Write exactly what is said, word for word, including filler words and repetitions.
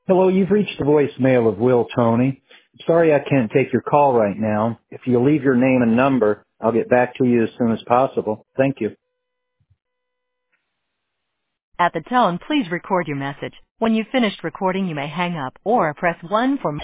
Hello, you've reached the voicemail of Will Tony. Sorry I can't take your call right now. If you'll leave your name and number, I'll get back to you as soon as possible. Thank you. At the tone, please record your message. When you've finished recording, you may hang up or press one for